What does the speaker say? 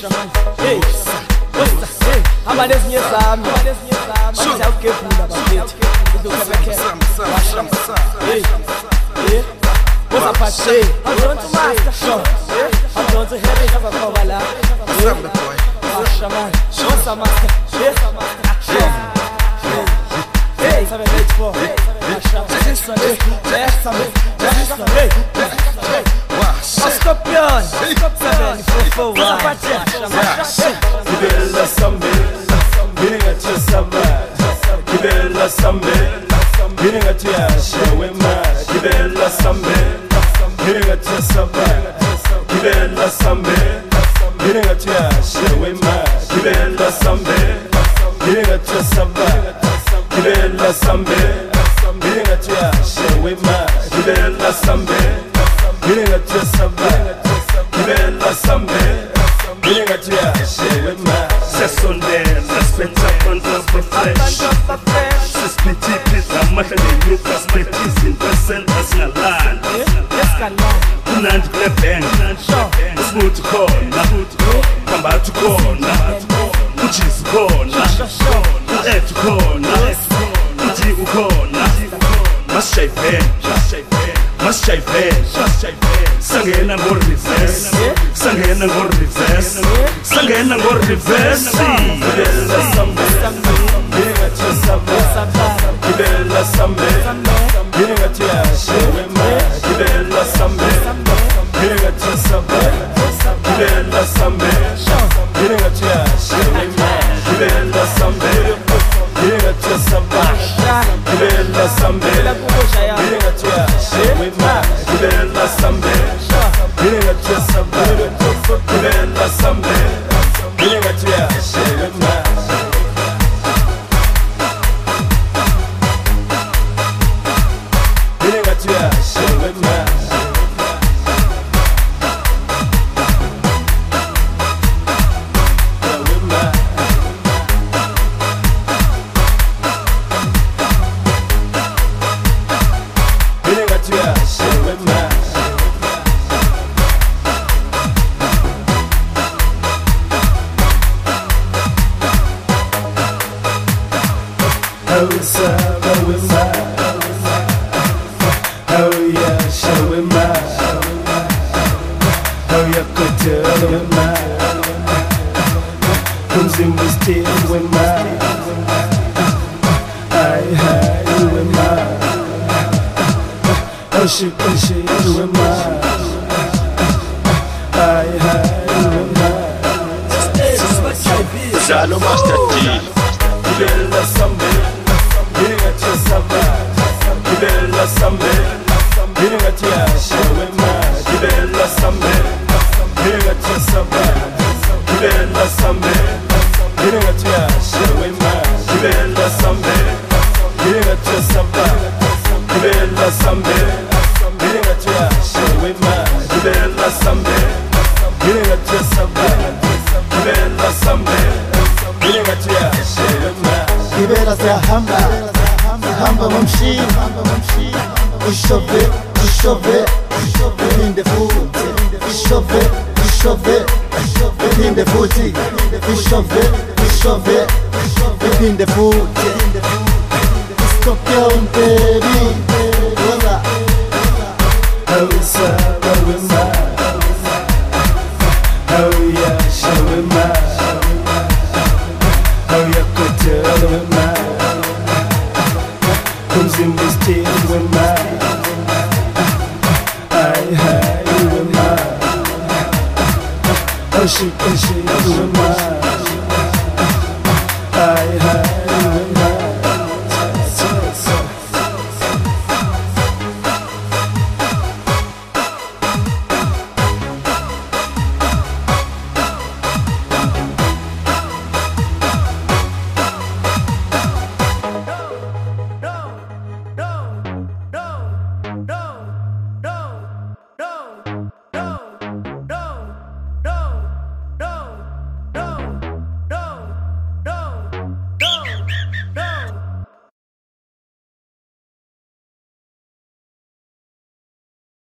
Hey, hey, amanhece minha zami, mas é o que pula babete. Do que hey, hey, what's up, Pache? I'm going to master show. I'm going to hear it as I go bala. Shaman, what's up, master? Hey, sabe leite pô. Scorpion, sabendo fofo, Kibela sambe, biringa tia samba. Kibela sambe, biringa tia shewema. Kibela sambe, biringa tia samba. Kibela sambe, biringa tia shewema. Kibela sambe, biringa tia samba. Kibela sambe, biringa tia shewema. Kibela sambe, biringa tia samba. Kibela sambe, biringa tia shewema. C'est sondel, ça se fait un peu fresh. C'est split pizza, macha de new perspectives in person as na land. Kunand klepen, smooth corner, kamba to corner, kuchis corner, kuet corner, kuti corner. Must shave Sangena ngor reverse, sangena ngor reverse, sangena ngor reverse. Kibela sambe, biringa tia samba. Kibela sambe, biringa tia shewema. Kibela sambe, biringa tia samba. Kibela sambe, biringa tia shewema. Kibela sambe, biringa tia samba. Kibela sambe, biringa tia shewema. Kibela sambe, biringa tia samba. Kibela sambe, biringa tia shewema. Biringa tia shewema. Biringa tia shewema. Oh, shewema. Oh, yeah, shewema. Oh, yeah, shewema. Kumzimba shewema. I had shewema. Oh, shewema. I had shewema. Jalo Master T. Kibela sambe, biringa tia samba. Kibela sambe, biringa tia shewema. Kibela sambe, biringa tia samba. Kibela sambe, biringa tia shewema. Kibela sambe, biringa tia samba. Kibela sambe, biringa tia shewema. Kibela sambe, biringa tia samba. Kibela sambe, biringa tia shewema. Kibela hamba mamshi ushove inde futi ushove inde futi ushove inde futi Scorpion baby hola Oh, shewema. Oh, yeah, shewema. Oh, yeah, shewema. Kumzimba shewema. I had shewema. Oh, shewema. I had